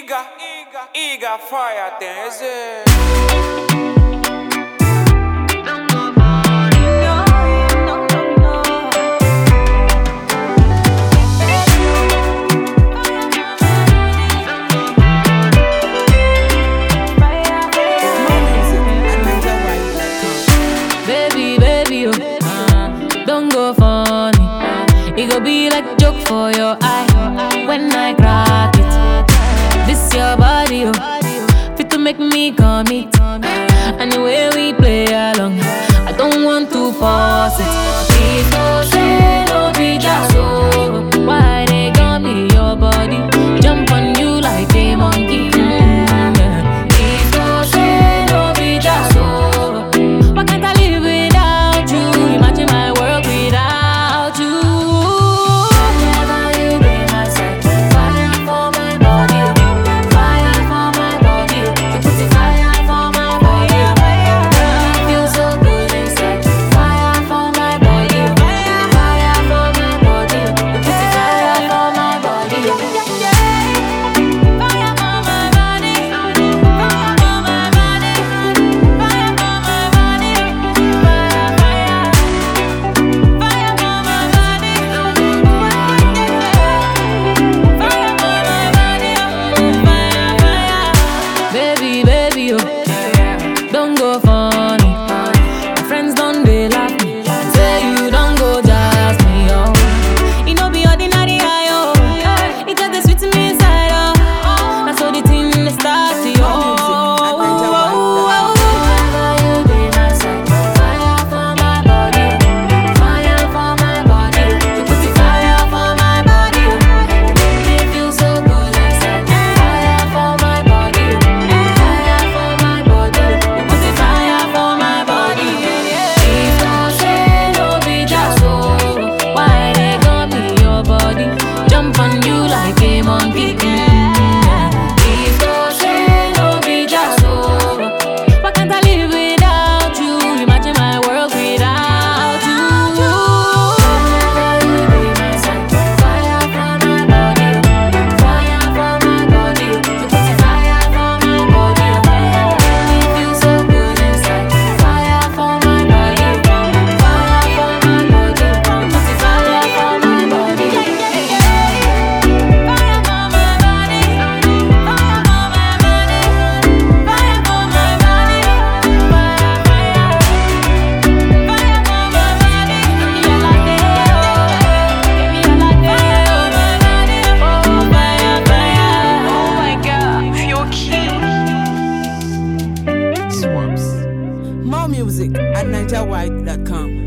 Eager fire things. Baby, don't go funny. It go be like joke for your eye when I crack it. This your body, fit to make me commit. And the way we play along, I don't want to force it. Please don't say no be just so. Why they got me your body? Jump on you like a monkey. Please don't say no be just so. Why can't I live without you? Imagine my world without you. Never you be my side. Fire for my body, fire for my body. You put the fire for my body. I feel so good inside. Fire for my body, fire for my body. You put the fire for my body. Fire for my body, fire for my body, fire for my body, fire, Baby, don't go funny. My friends don't they laugh me. Say you don't go jazz me, oh. It no be ordinary, oh. It just the sweet to me inside, oh. That's how the thing they start, oh. Wherever you be my side. Fire for my body, fire for my body. You put the fire for my body. Make me feel so good inside. Fire for my body, fire for my body. You put the fire for my body. If don't say no be just so. Why they got me your body? Jump on you like a monkey. If don't say no be just so. Why can't I live without you? Imagine my world without you. Never you be my side. Fire for my body, fire for my body. You put the fire for my body. Make me feel so good inside. Fire for my body, fire for my body. You put the fire for my body. Fire for my body, fire for my body, fire for More music at NigerWide.com.